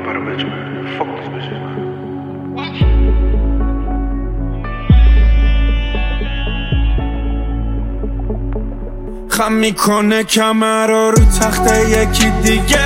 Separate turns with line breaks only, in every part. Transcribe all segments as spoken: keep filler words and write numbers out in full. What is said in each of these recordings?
برای بجمه فوکس بشه
خم میکنه کمرا رو تخت یکی دیگه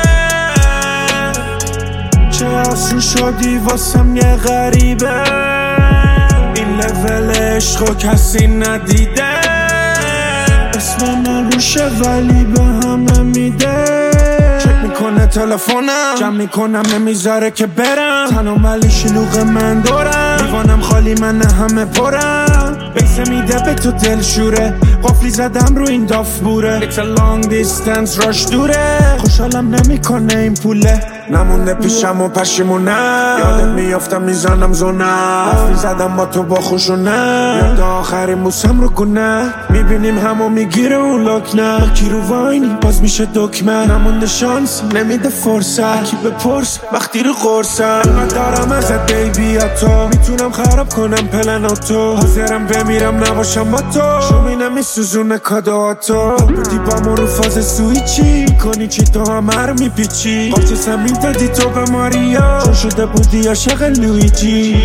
چه آسون شدی واسم یه غریبه این لول عشقو کسی ندیده اسم من روشه ولی به همه میده چک میکنه تلفنم جمع میکنم نمیذاره که برم تنم ولی شلوغ من دورم دیوانم خالی من همه پرم بیسه میده به تو دل شوره قفلی زدم رو این داف بوره It's a long distance rush دوره خوشحالم نمیکنه این پوله نمونده پیشم و پشیمونه یادت میافتم میزنم زونه حرفی زدم با تو با خوشونه یاد آخرین بوسم رو کنه میبینیم همو میگیره اون لکنه با کی رو واینی باز میشه دکمه نمونده شانس نمیده فرصت کی بپرس وقتی رو قرصم اینقدر دارم ازت بیبی تو میتونم خراب کنم پلناتو حاضرم بمیرم نباشم با تو شومینه میسوزونه کادواتو بودی با مو رو فاز سویچی کنی چی تو همه رو میپیچی قاطی سمین دادی تو به ماریا چون شده بودی عاشق لویجی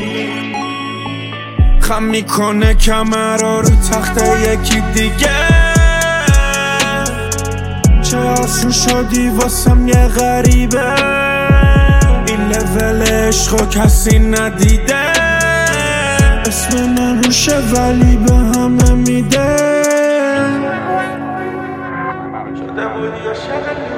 خم میکنه کمرا رو تخت یکی دیگه چه آسون شدی واسم یه غریبه این لول عشقو کسی ندیده اسم من روشه ولی به همه میده شده بودی عاشق